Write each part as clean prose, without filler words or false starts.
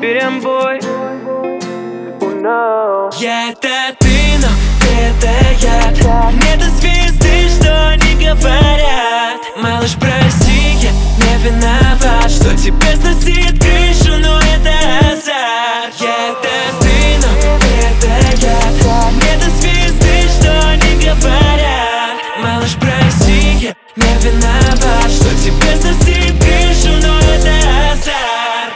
перебой. Я это ты, но ты это я. Мне до звезды, что они говорят. Малыш, прости, я не виноват, что тебе сносит крышу, но это азарт. Я это ты, но ты это я. Мне до звезды, что они говорят. Малыш, прости, я не виноват, что тебе сносит крышу, но это азарт.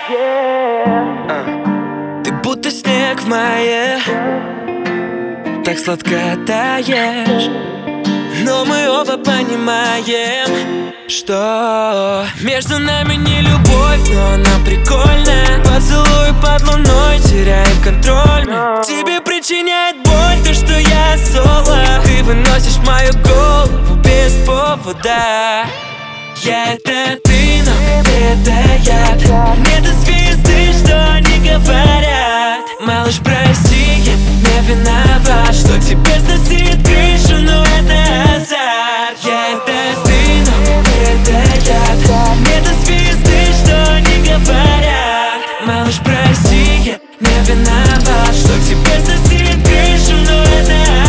Ты будто снег в мае, так сладко таешь. Но мы оба понимаем, что между нами не любовь, но она прикольная. Поцелуй под луной, теряем контроль. Тебе причиняет боль то, что я соло. Ты выносишь мою голову без повода. Я это ты, но ты это я. Мне до звезды, что они говорят. Малыш, прости, я не виноват, что тебе сносит крышу, но это азарт. Я это ты, но ты это я. Мне до звезды, что они говорят. Малыш, прости, я не виноват, что тебе сносит крышу, но это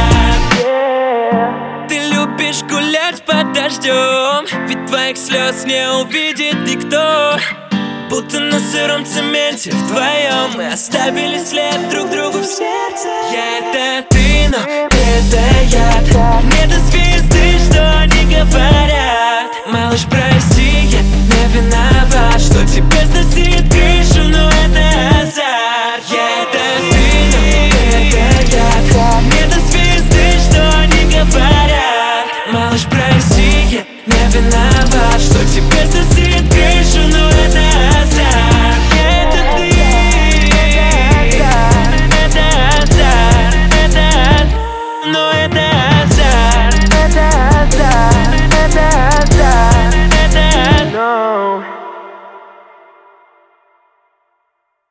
азарт. Ты любишь гулять под дождем, ведь твоих слез не увидит никто. Будто на сыром цементе вдвоем мы оставили след друг другу в сердце. Я это ты, но ты это я.